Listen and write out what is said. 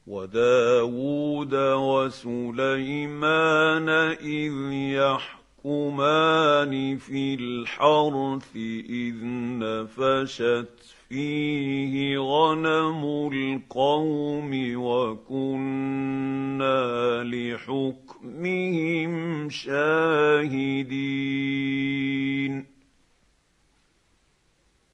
وداود وسليمان إذ يحكمان في الحرث إذ نفشت فيه غنم القوم وكنا لحكمهم شاهدين.